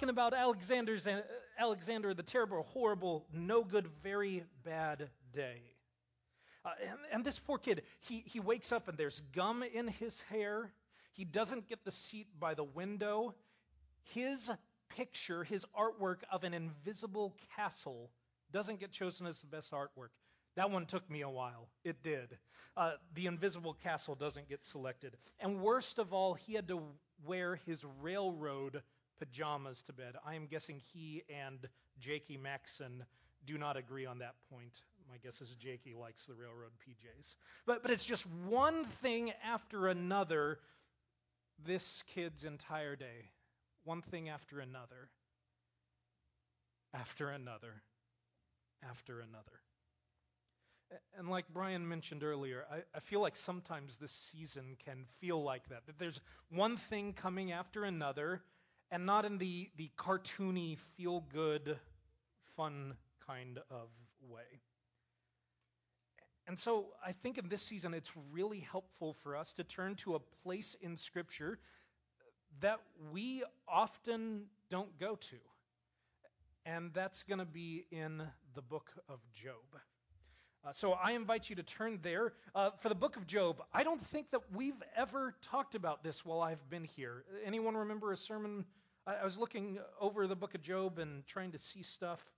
talking about Alexander the Terrible, horrible, no good, very bad day. And this poor kid, he wakes up and there's gum in his hair. He doesn't get the seat by the window. His picture, his artwork of an invisible castle doesn't get chosen as the best artwork. That one took me a while. It did. The invisible castle doesn't get selected. And worst of all, he had to wear his railroad pajamas to bed. I am guessing he and Jakey Maxson do not agree on that point. My guess is Jakey likes the railroad PJs. But it's just one thing after another this kid's entire day. One thing after another. After another. After another. And like Brian mentioned earlier, I feel like sometimes this season can feel like that there's one thing coming after another, and not in the cartoony, feel-good, fun kind of way. And so I think in this season it's really helpful for us to turn to a place in Scripture that we often don't go to. And that's going to be in the book of Job. So I invite you to turn there. For the book of Job, I don't think that we've ever talked about this while I've been here. Anyone remember a sermon? I was looking over the book of Job and trying to see stuff,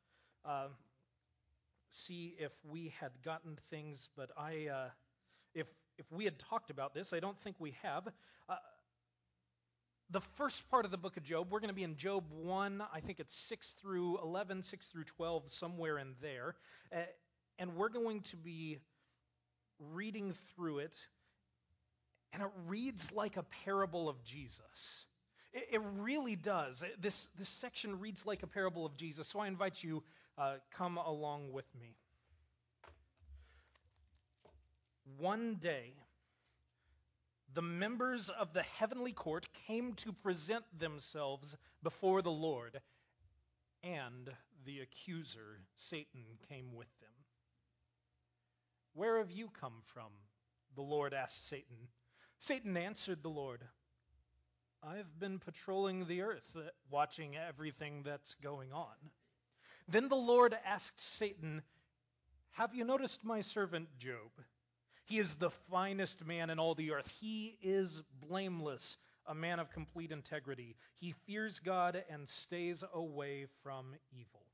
see if we had gotten things, but if we had talked about this, I don't think we have. The first part of the book of Job, we're going to be in Job 1, I think it's 6 through 11, 6 through 12, somewhere in there. And we're going to be reading through it, and it reads like a parable of Jesus. It really does. This section reads like a parable of Jesus, so I invite you, come along with me. One day, the members of the heavenly court came to present themselves before the Lord, and the accuser, Satan, came with them. "Where have you come from?" the Lord asked Satan. Satan answered the Lord, "I've been patrolling the earth, watching everything that's going on." Then the Lord asked Satan, "Have you noticed my servant Job? He is the finest man in all the earth. He is blameless, a man of complete integrity. He fears God and stays away from evil."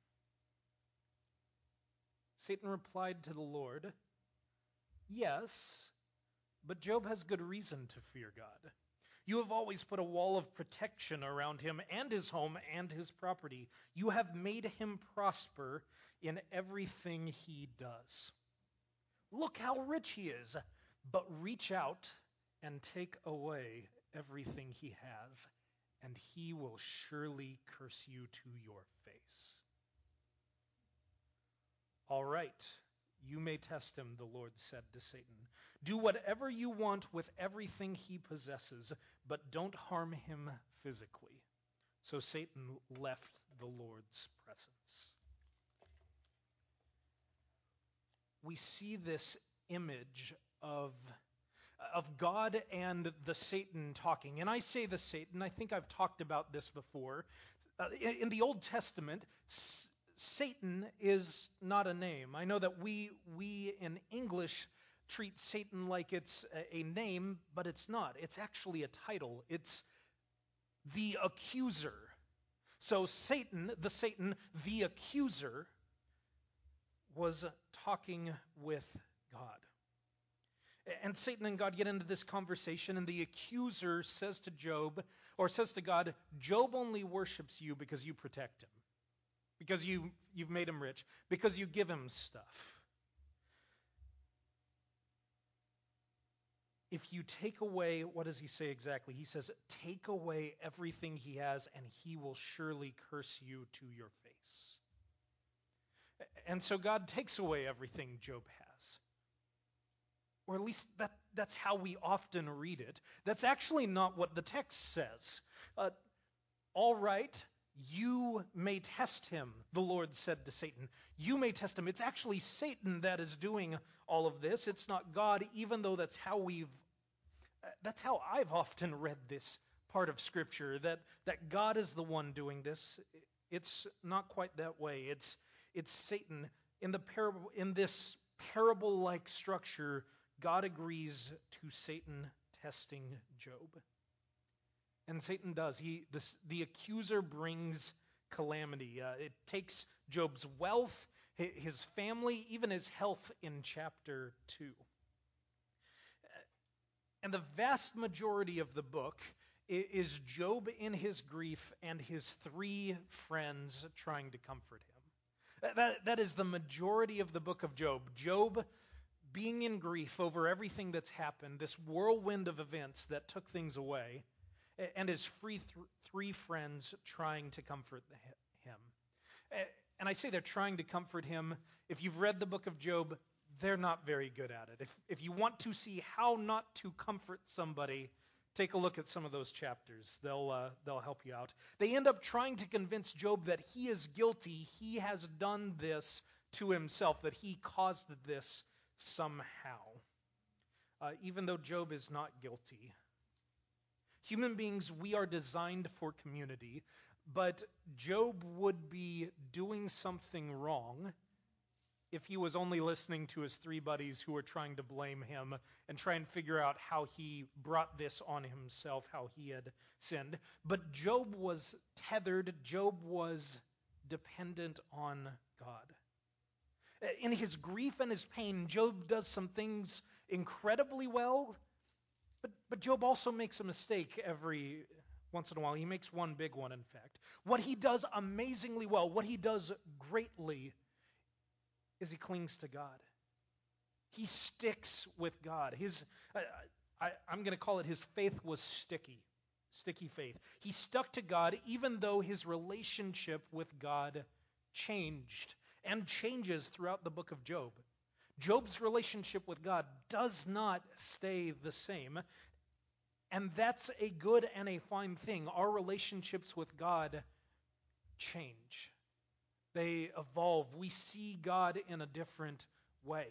Satan replied to the Lord, "Yes, but Job has good reason to fear God. You have always put a wall of protection around him and his home and his property. You have made him prosper in everything he does. Look how rich he is, but reach out and take away everything he has, and he will surely curse you to your face." "All right, you may test him," the Lord said to Satan. "Do whatever you want with everything he possesses, but don't harm him physically." So Satan left the Lord's presence. We see this image of God and the Satan talking. And I say the Satan, I think I've talked about this before. In the Old Testament, Satan is not a name. I know that we in English treat Satan like it's a name, but it's not. It's actually a title. It's the accuser. So Satan, the accuser, was talking with God. And Satan and God get into this conversation, and the accuser says to Job, or says to God, "Job only worships you because you protect him. Because you've made him rich, because you give him stuff. If you take away," what does he say exactly? He says, "Take away everything he has, and he will surely curse you to your face." And so God takes away everything Job has. Or at least that's how we often read it. That's actually not what the text says. "All right, you may test him," the Lord said to Satan. "You may test him." It's actually Satan that is doing all of this. It's not God, even though that's how I've often read this part of Scripture, that God is the one doing this. It's not quite that way. It's Satan. In this parable-like structure, God agrees to Satan testing Job. And Satan does. The accuser brings calamity. It takes Job's wealth, his family, even his health in chapter 2. And the vast majority of the book is Job in his grief and his 3 friends trying to comfort him. That is the majority of the book of Job. Job being in grief over everything that's happened, this whirlwind of events that took things away, and his 3 friends trying to comfort him. And I say they're trying to comfort him. If you've read the book of Job, they're not very good at it. If you want to see how not to comfort somebody, take a look at some of those chapters. They'll help you out. They end up trying to convince Job that he is guilty. He has done this to himself, that he caused this somehow, even though Job is not guilty. Human beings, we are designed for community, but Job would be doing something wrong if he was only listening to his 3 buddies who were trying to blame him and try and figure out how he brought this on himself, how he had sinned. But Job was tethered. Job was dependent on God. In his grief and his pain, Job does some things incredibly well, but Job also makes a mistake every once in a while. He makes one big one, in fact. What he does amazingly well, what he does greatly, is he clings to God. He sticks with God. I'm going to call it his faith was sticky faith. He stuck to God even though his relationship with God changed and changes throughout the book of Job. Job's relationship with God does not stay the same, and that's a good and a fine thing. Our relationships with God change. They evolve. We see God in a different way.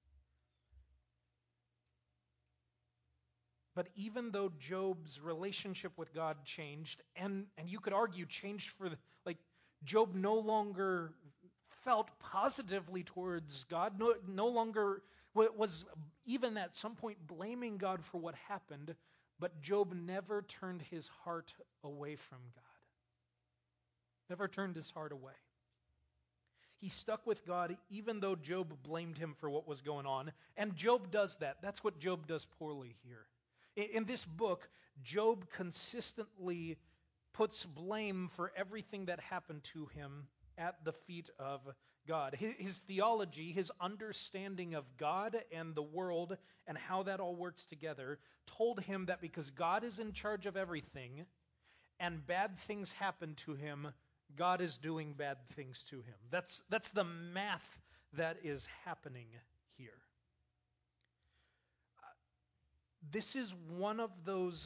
But even though Job's relationship with God changed, and you could argue changed Job no longer felt positively towards God, no longer was even at some point blaming God for what happened, but Job never turned his heart away from God. Never turned his heart away. He stuck with God even though Job blamed him for what was going on. And Job does that. That's what Job does poorly here. In this book, Job consistently puts blame for everything that happened to him at the feet of God. His theology, his understanding of God and the world and how that all works together, told him that because God is in charge of everything and bad things happen to him, God is doing bad things to him. That's the math that is happening here. This is one of those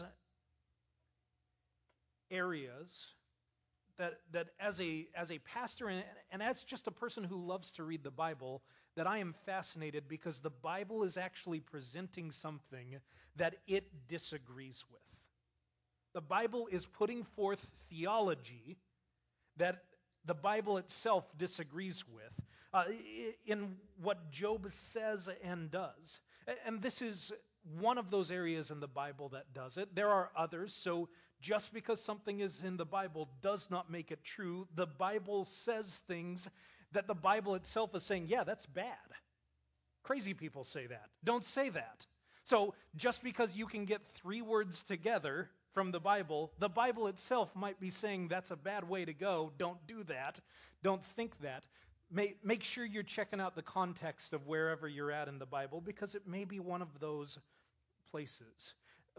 areas that as a pastor and as just a person who loves to read the Bible, that I am fascinated because the Bible is actually presenting something that it disagrees with. The Bible is putting forth theology that the Bible itself disagrees with in what Job says and does. And this is one of those areas in the Bible that does it. There are others, so just because something is in the Bible does not make it true. The Bible says things that the Bible itself is saying, yeah, that's bad. Crazy people say that. Don't say that. So just because you can get 3 words together from the Bible itself might be saying that's a bad way to go. Don't do that. Don't think that. Make sure you're checking out the context of wherever you're at in the Bible, because it may be one of those places.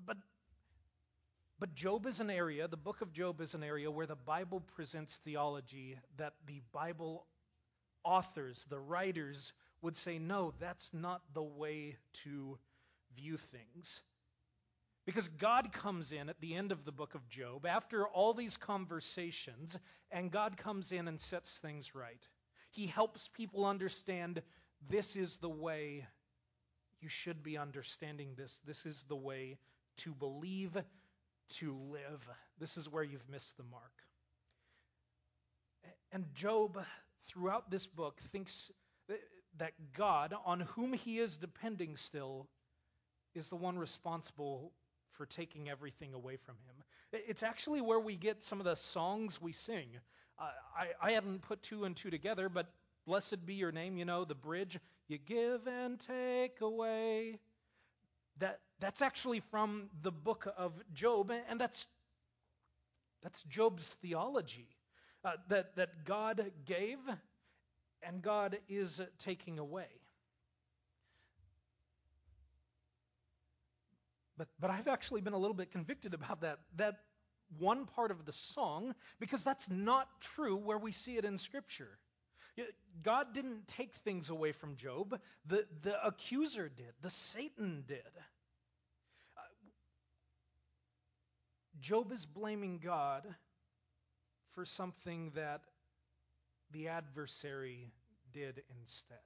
But Job is an area, the book of Job is an area where the Bible presents theology that the Bible authors, the writers, would say, no, that's not the way to view things. Because God comes in at the end of the book of Job, after all these conversations, and God comes in and sets things right. He helps people understand this is the way you should be understanding this. This is the way to believe to live. This is where you've missed the mark. And Job, throughout this book, thinks that God, on whom he is depending still, is the one responsible for taking everything away from him. It's actually where we get some of the songs we sing. I hadn't put two and two together, but blessed be your name, the bridge, you give and take away. That's actually from the book of Job, and that's Job's theology, that God gave and God is taking away. But I've actually been a little bit convicted about that one part of the song, because that's not true where we see it in Scripture. God didn't take things away from Job. The accuser did. The Satan did. Job is blaming God for something that the adversary did instead.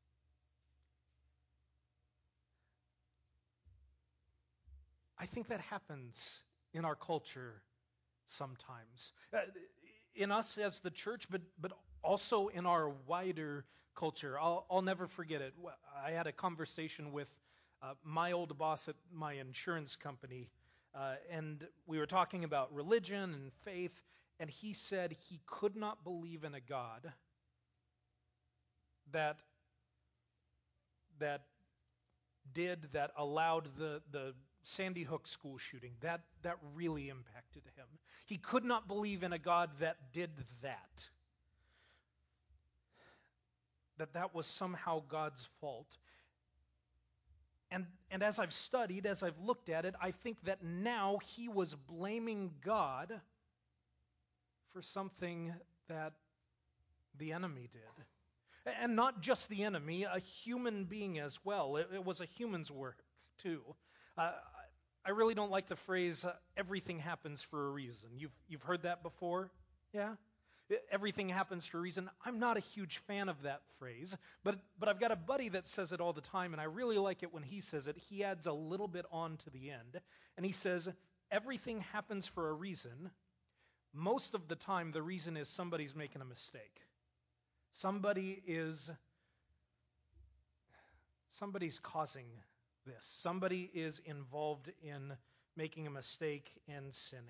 I think that happens in our culture sometimes. In us as the church, but also in our wider culture. I'll never forget it. I had a conversation with my old boss at my insurance company, and we were talking about religion and faith, and he said he could not believe in a God that allowed the Sandy Hook school shooting. That really impacted him. He could not believe in a God that did that. That was somehow God's fault. And as I've studied, as I've looked at it, I think that now he was blaming God for something that the enemy did. And not just the enemy, a human being as well. It was a human's work too. I really don't like the phrase, everything happens for a reason. You've heard that before? Yeah? Everything happens for a reason. I'm not a huge fan of that phrase, but I've got a buddy that says it all the time, and I really like it when he says it. He adds a little bit on to the end, and he says, everything happens for a reason. Most of the time, the reason is somebody's making a mistake. Somebody's causing this. Somebody is involved in making a mistake and sinning.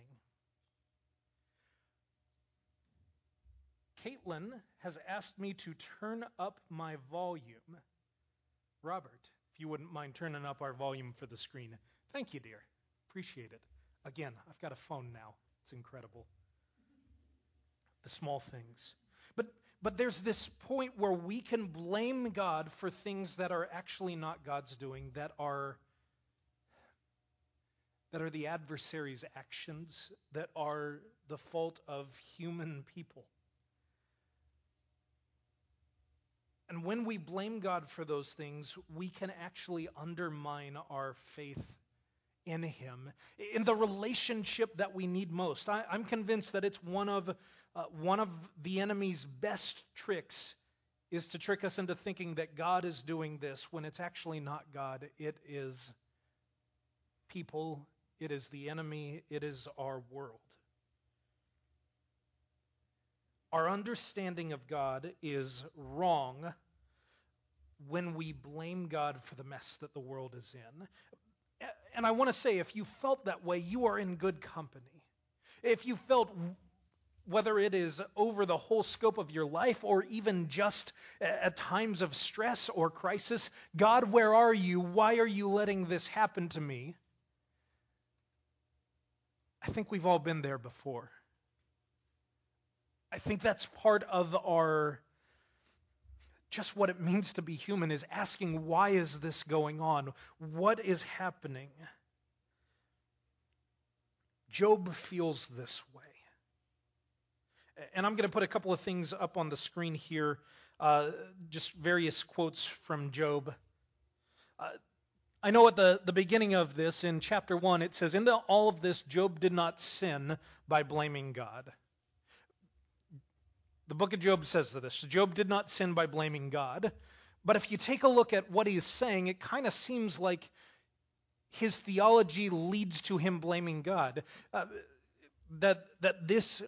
Caitlin has asked me to turn up my volume. Robert, if you wouldn't mind turning up our volume for the screen. Thank you, dear. Appreciate it. Again, I've got a phone now. It's incredible. The small things. But there's this point where we can blame God for things that are actually not God's doing, that are the adversary's actions, that are the fault of human people. And when we blame God for those things, we can actually undermine our faith in Him, in the relationship that we need most. I'm convinced that it's one of the enemy's best tricks is to trick us into thinking that God is doing this when it's actually not God. It is people, it is the enemy, it is our world. Our understanding of God is wrong when we blame God for the mess that the world is in. And I want to say, if you felt that way, you are in good company. If you felt, whether it is over the whole scope of your life or even just at times of stress or crisis, God, where are you? Why are you letting this happen to me? I think we've all been there before. I think that's part of just what it means to be human, is asking, why is this going on? What is happening? Job feels this way. And I'm going to put a couple of things up on the screen here, just various quotes from Job. I know at the beginning of this, in chapter 1, it says, in all of this, Job did not sin by blaming God. The book of Job says this. Job did not sin by blaming God. But if you take a look at what he's saying, it kind of seems like his theology leads to him blaming God. That this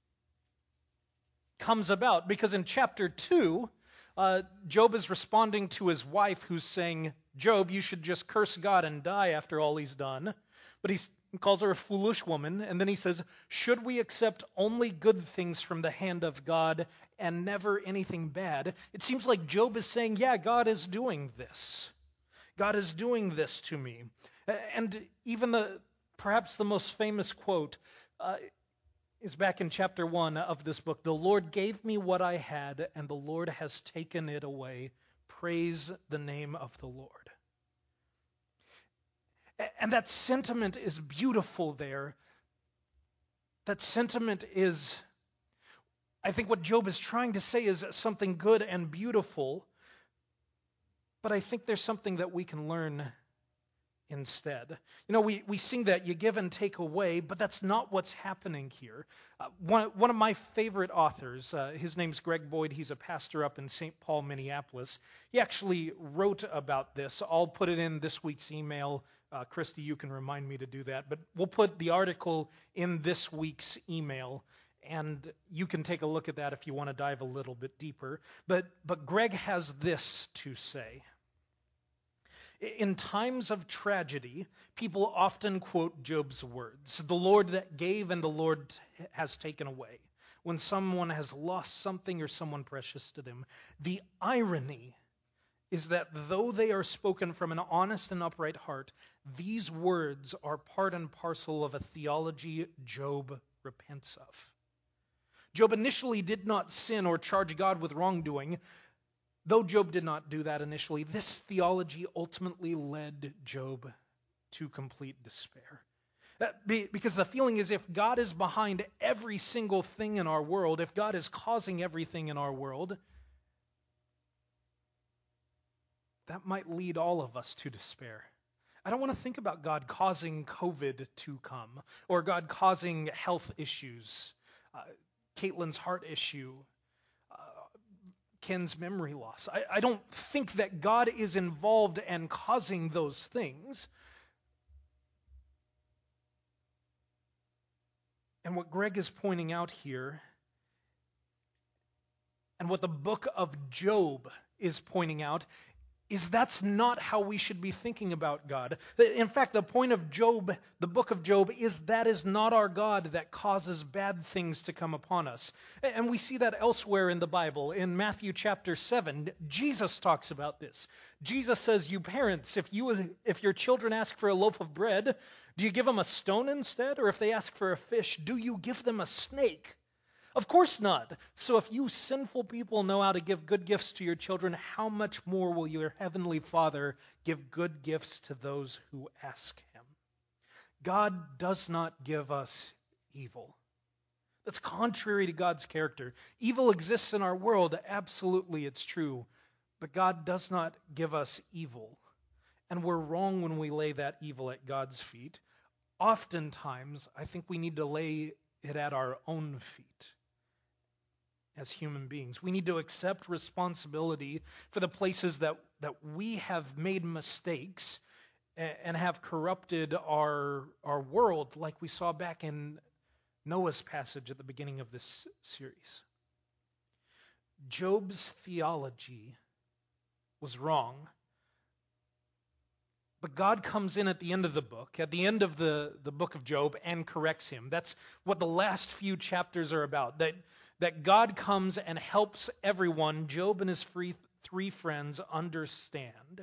comes about because in chapter 2, Job is responding to his wife who's saying, Job, you should just curse God and die after all he's done. But he calls her a foolish woman, and then he says, should we accept only good things from the hand of God and never anything bad? It seems like Job is saying, yeah, God is doing this. God is doing this to me. And even perhaps the most famous quote is back in chapter 1 of this book. The Lord gave me what I had, and the Lord has taken it away. Praise the name of the Lord. And that sentiment is beautiful there. That sentiment is, I think what Job is trying to say is something good and beautiful, but I think there's something that we can learn instead. You know, we sing that you give and take away, but that's not what's happening here. One of my favorite authors, his name's Greg Boyd. He's a pastor up in St. Paul, Minneapolis. He actually wrote about this. I'll put it in this week's email. Christy, you can remind me to do that. But we'll put the article in this week's email, and you can take a look at that if you want to dive a little bit deeper. But Greg has this to say. In times of tragedy, people often quote Job's words, the Lord that gave and the Lord has taken away, when someone has lost something or someone precious to them. The irony is that though they are spoken from an honest and upright heart, these words are part and parcel of a theology Job repents of. Job initially did not sin or charge God with wrongdoing. Though Job did not do that initially, this theology ultimately led Job to complete despair. Because the feeling is if God is behind every single thing in our world, if God is causing everything in our world, that might lead all of us to despair. I don't want to think about God causing COVID to come, or God causing health issues, Caitlin's heart issue, Ken's memory loss. I don't think that God is involved and causing those things. And what Greg is pointing out here, and what the book of Job is pointing out, is that's not how we should be thinking about God. In fact, the point of Job, the book of Job, is that is not our God that causes bad things to come upon us. And we see that elsewhere in the Bible. In Matthew chapter 7, Jesus talks about this. Jesus says, you parents, if your children ask for a loaf of bread, do you give them a stone instead? Or if they ask for a fish, do you give them a snake? Of course not. So if you sinful people know how to give good gifts to your children, how much more will your heavenly Father give good gifts to those who ask him? God does not give us evil. That's contrary to God's character. Evil exists in our world. Absolutely, it's true. But God does not give us evil. And we're wrong when we lay that evil at God's feet. Oftentimes, I think we need to lay it at our own feet. As human beings, we need to accept responsibility for the places that we have made mistakes and have corrupted our world, like we saw back in Noah's passage at the beginning of this series. Job's theology was wrong, but God comes in at the end of the book, at the end of the book of Job, and corrects him. That's what the last few chapters are about, that God comes and helps everyone, Job and his three friends, understand.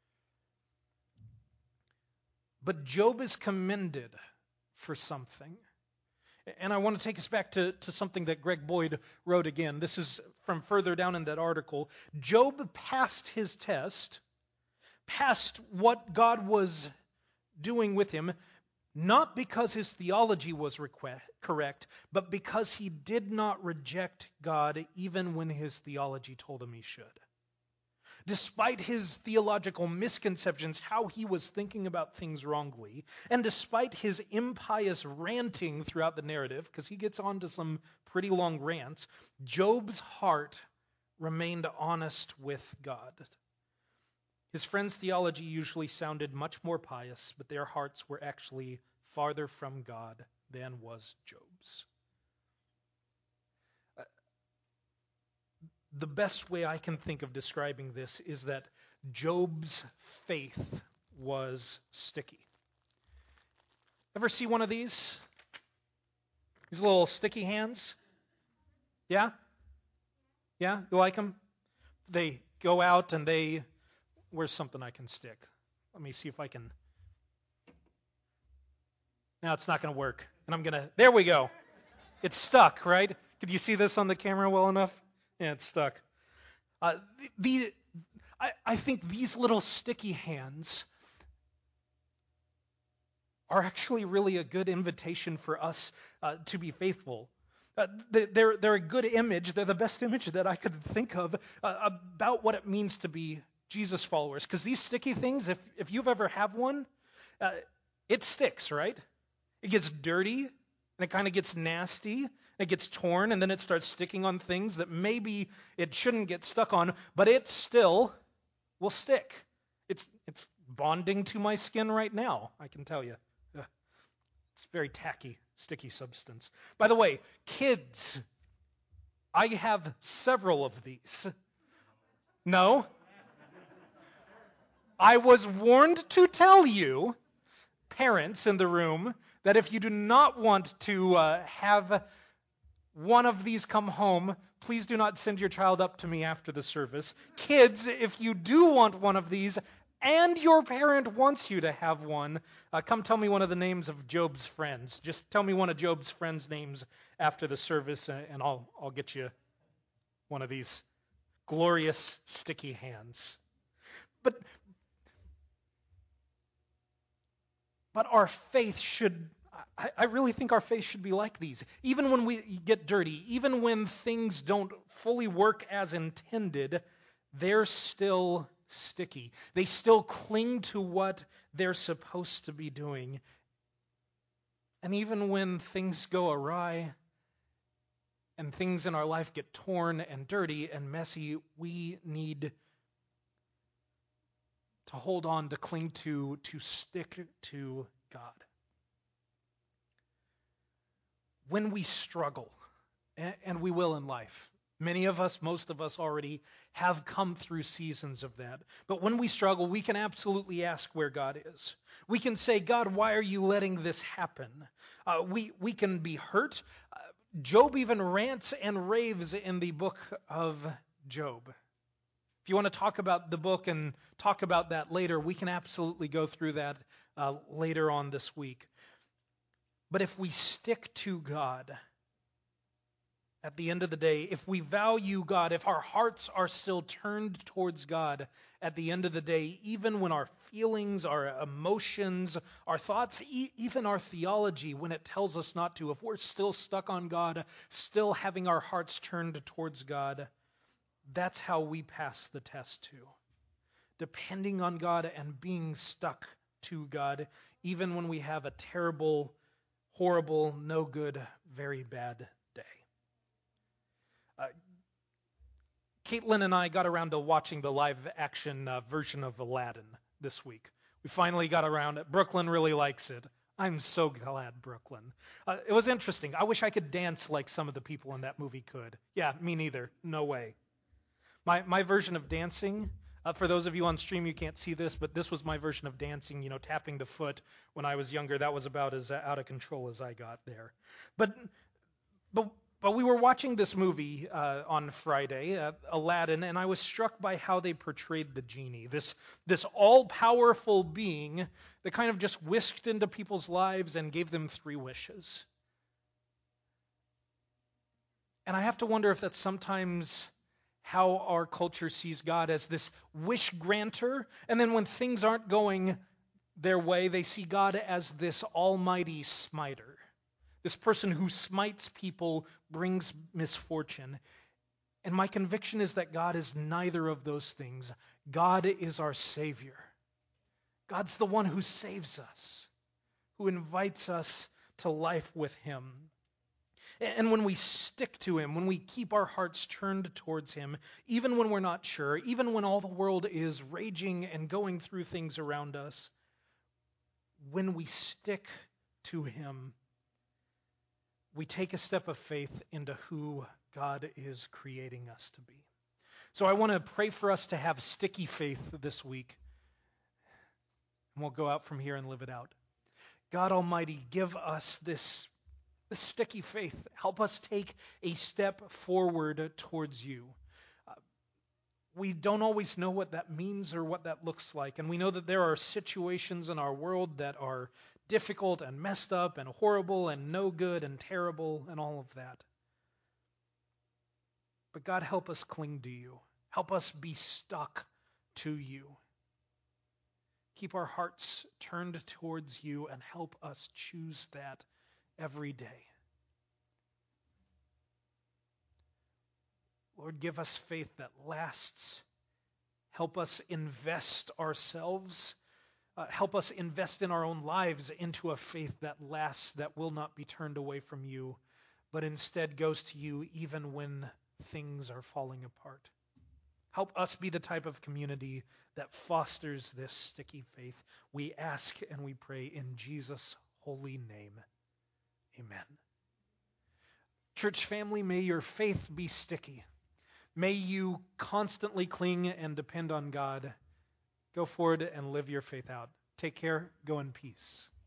But Job is commended for something. And I want to take us back to something that Greg Boyd wrote again. This is from further down in that article. Job passed his test, passed what God was doing with him, not because his theology was correct, but because he did not reject God even when his theology told him he should. Despite his theological misconceptions, how he was thinking about things wrongly, and despite his impious ranting throughout the narrative, because he gets on to some pretty long rants, Job's heart remained honest with God. His friends' theology usually sounded much more pious, but their hearts were actually farther from God than was Job's. The best way I can think of describing this is that Job's faith was sticky. Ever see one of these? These little sticky hands? Yeah? Yeah? You like them? They go out and they... Where's something I can stick? Let me see if I can... Now it's not going to work. And I'm going to... There we go. It's stuck, right? Could you see this on the camera well enough? Yeah, it's stuck. I think these little sticky hands are actually really a good invitation for us to be faithful. They're a good image. They're the best image that I could think of about what it means to be Jesus followers. Because these sticky things, if you've ever had one, it sticks, right? It gets dirty, and it kind of gets nasty, and it gets torn, and then it starts sticking on things that maybe it shouldn't get stuck on, but it still will stick. It's bonding to my skin right now, I can tell you. It's very tacky, sticky substance. By the way, kids, I have several of these. No? I was warned to tell you, parents in the room, that if you do not want to have one of these come home, please do not send your child up to me after the service. Kids, if you do want one of these, and your parent wants you to have one, come tell me one of the names of Job's friends. Just tell me one of Job's friends' names after the service, and I'll get you one of these glorious sticky hands. But our faith should, I really think our faith should be like these. Even when we get dirty, even when things don't fully work as intended, they're still sticky. They still cling to what they're supposed to be doing. And even when things go awry and things in our life get torn and dirty and messy, we need to hold on, to cling to stick to God. When we struggle, and we will in life, many of us, most of us already have come through seasons of that. But when we struggle, we can absolutely ask where God is. We can say, God, why are you letting this happen? We can be hurt. Job even rants and raves in the book of Job. If you want to talk about the book and talk about that later, we can absolutely go through that later on this week. But if we stick to God, at the end of the day, if we value God, if our hearts are still turned towards God at the end of the day, even when our feelings, our emotions, our thoughts, even our theology, when it tells us not to, if we're still stuck on God, still having our hearts turned towards God, that's how we pass the test too. Depending on God and being stuck to God, even when we have a terrible, horrible, no good, very bad day. Caitlin and I got around to watching the live-action version of Aladdin this week. We finally got around it. Brooklyn really likes it. I'm so glad, Brooklyn. It was interesting. I wish I could dance like some of the people in that movie could. Yeah, me neither. No way. My version of dancing, for those of you on stream, you can't see this, but this was my version of dancing, tapping the foot when I was younger. That was about as out of control as I got there. But we were watching this movie on Friday, Aladdin, and I was struck by how they portrayed the genie, this all-powerful being that kind of just whisked into people's lives and gave them 3 wishes. And I have to wonder if that's sometimes how our culture sees God, as this wish granter, and then when things aren't going their way, they see God as this almighty smiter. This person who smites people, brings misfortune. And my conviction is that God is neither of those things. God is our Savior. God's the one who saves us, who invites us to life with Him. And when we stick to him, when we keep our hearts turned towards him, even when we're not sure, even when all the world is raging and going through things around us, when we stick to him, we take a step of faith into who God is creating us to be. So I want to pray for us to have sticky faith this week. And we'll go out from here and live it out. God Almighty, give us this sticky faith. Help us take a step forward towards you. We don't always know what that means or what that looks like. And we know that there are situations in our world that are difficult and messed up and horrible and no good and terrible and all of that. But God, help us cling to you. Help us be stuck to you. Keep our hearts turned towards you and help us choose that every day. Lord, give us faith that lasts. Help us invest ourselves. Help us invest in our own lives into a faith that lasts, that will not be turned away from you, but instead goes to you even when things are falling apart. Help us be the type of community that fosters this sticky faith. We ask and we pray in Jesus' holy name. Amen. Church family, may your faith be sticky. May you constantly cling and depend on God. Go forward and live your faith out. Take care. Go in peace.